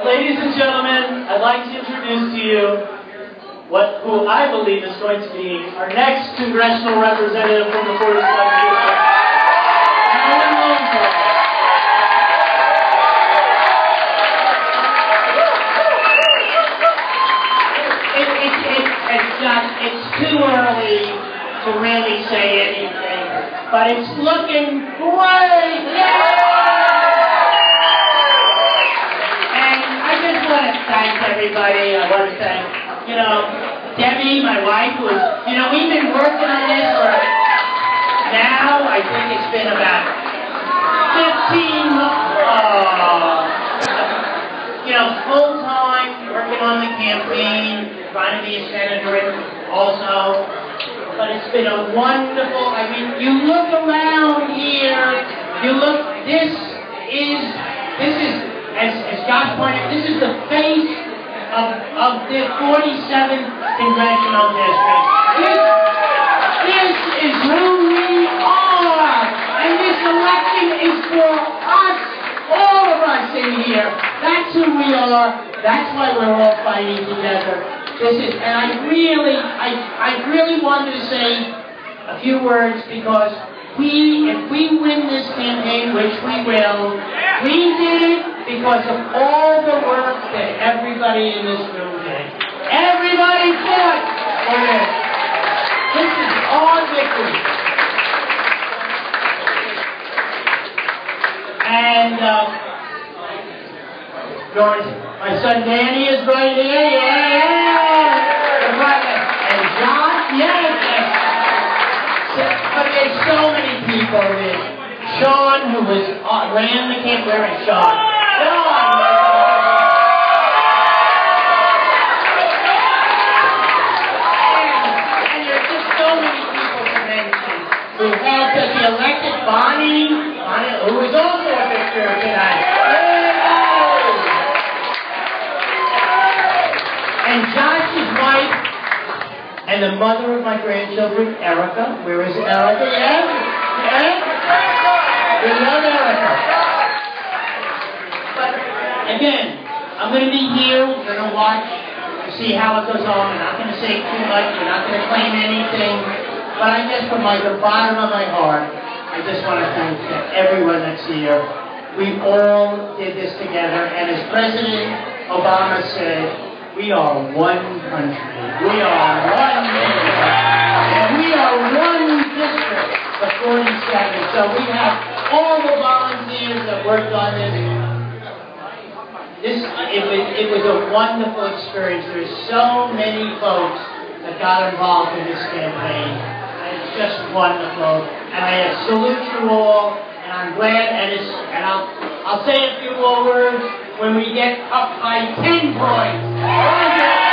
Ladies and gentlemen, I'd like to introduce to you who I believe is going to be our next congressional representative from the 47th District, Marilyn Monroe. It's too early to really say anything, but it's looking great! And I just want to thank everybody. I want to thank, Debbie, my wife, who is, we've been working on this for now, I think it's been about 15 months. Full time, working on the campaign, trying to be a senator also. But it's been a wonderful, you look around here, this is, as Josh pointed, this is the face of the 47th Congressional District. This is who we are, and this election is for us, all of us in here. That's who we are. That's why we're all fighting together. And I really wanted to say a few words because if we win this campaign, which we will, we did it because of all the work that everybody in this room did. Everybody fought for this. This is our victory. And my son Danny is right here. Yeah. And John, yes. But there's so many people. There's Sean, who ran the campaign. Where is Sean? And there's just so many people to mention who helped us. He elected Bonnie, who was also a victor tonight. And Josh's wife, and the mother of my grandchildren, Erica. Where is Erica? Yes? We love Erica. But again, I'm going to be here. We're going to watch to see how it goes on. I'm not going to say too much. We're not going to claim anything. But I guess from the bottom of my heart, I just want to thank everyone that's here. We all did this together. And as President Obama said, we are one country. We are one nation. And we are one district, the 47. So we have all the volunteers that worked on this. It was a wonderful experience. There's so many folks that got involved in this campaign. And it's just wonderful. And I salute you all. And I'm glad. And I'll say a few more words when we get up by 10 points.